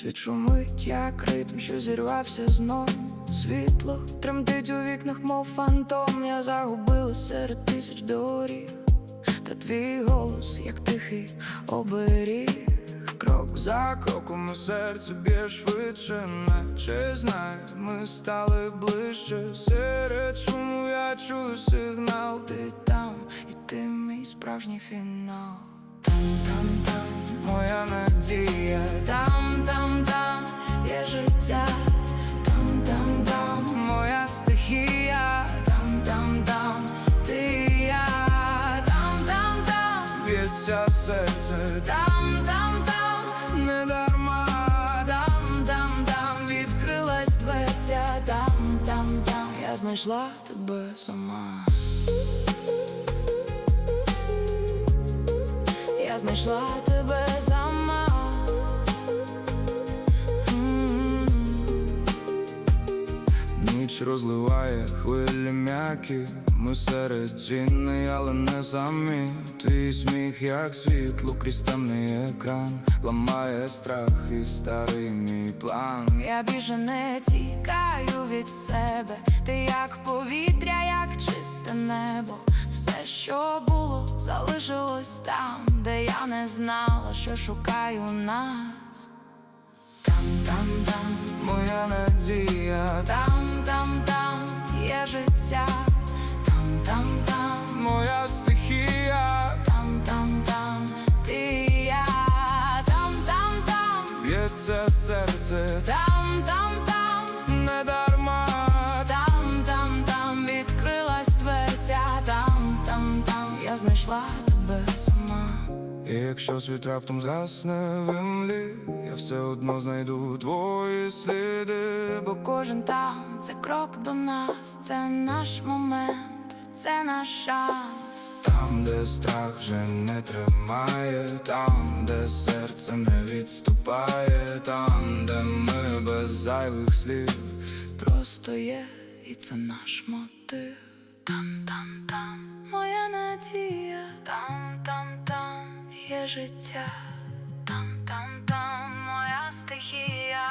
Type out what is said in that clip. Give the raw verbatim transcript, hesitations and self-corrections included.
Світ шумить, як ритм, що зірвався знов. Світло тремтить у вікнах, мов фантом. Я загубилась серед тисяч доріг, та твій голос, як тихий оберіг. Крок за кроком у серці б'є швидше, наче знає, ми стали ближче. Серед шуму я чую сигнал. Ти там, і ти мій справжній фінал. Там-там-там, моя надія. Там-там-там, є життя. Там-там-там, моя стихія. Там-там-там, ти і я. Там-там-там, б'ється серце. Там-там-там, не дарма. Там-там-там, відкрилась дверця. Там-там-там, я знайшла тебе сама. Я знайшла тебе сама. М-м-м. Ніч розливає хвилі м'які. Ми серед тіней, але не самі. Твій сміх, як світло крізь темний екран, ламає страх і старий мій план. Я більше не тікаю від себе. Ти як повітря, як чисте небо. Все, що було, залишилось там, де я не знала, що шукаю нас. Там-там-там, моя надія. Там-там-там, є життя. Там-там-там, моя стихія. Там-там-там, ти і я. Там-там-там, б'ється серце. Там-там-там, не дарма. Там-там-там, відкрилась дверця. Там-там-там, я знайшла тебе сама. І якщо світ раптом згасне в імлі, я все одно знайду твої сліди. Бо кожен там – це крок до нас, це наш момент, це наш шанс. Там, де страх вже не тримає, там, де серце не відступає, там, де ми без зайвих слів просто є, і це наш мотив. Там-там-там, моя надія. Там-там-там, є життя. Там-там-там, моя стихія.